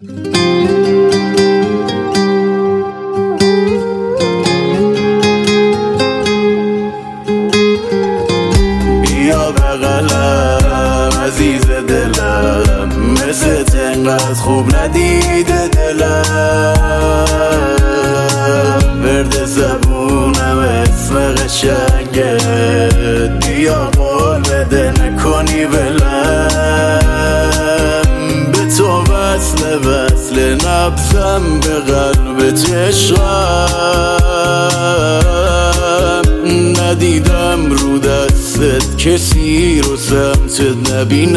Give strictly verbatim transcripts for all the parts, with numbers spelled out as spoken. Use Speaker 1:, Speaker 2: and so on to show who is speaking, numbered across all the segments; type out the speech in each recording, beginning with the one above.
Speaker 1: بیا بغلم عزیز دلم، مثل انقدر خوب ندیده دلم، ورد زبونم اسم قشنگت، بیا قول بده نکنی ولم، به تو وصل وصل نبضم به قلبت عشقم، ندیدم رو دستت کسی رو سمتت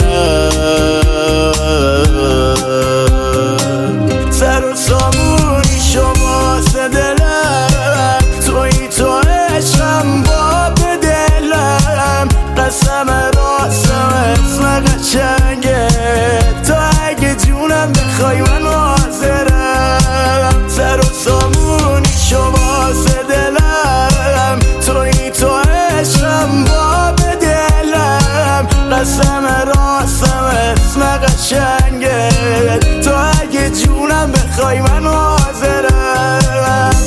Speaker 1: نبینم، سر و سامونی شما سه دلم، توی تو عشقم باب دلم، قسم راستم اسم قشنگت، تا اگه جونم بخوای من حاضرم، سر و سامونی شما سه دلم، توی تو عشقم باب دلم، قسم راستم اسم قشنگت، تا اگه جونم بخوای من حاضرم.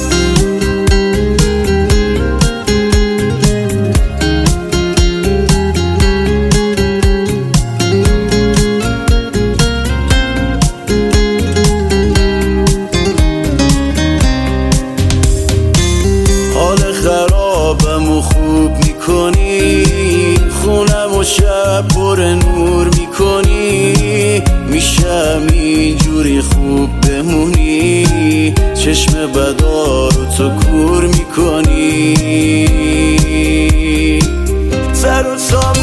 Speaker 1: حال خرابم و خوب میکنی، خونم و شب پر نور میکنی، میشم اینجوری خوب بمونی، چشم بدارو تو کور میکنی، سر و سام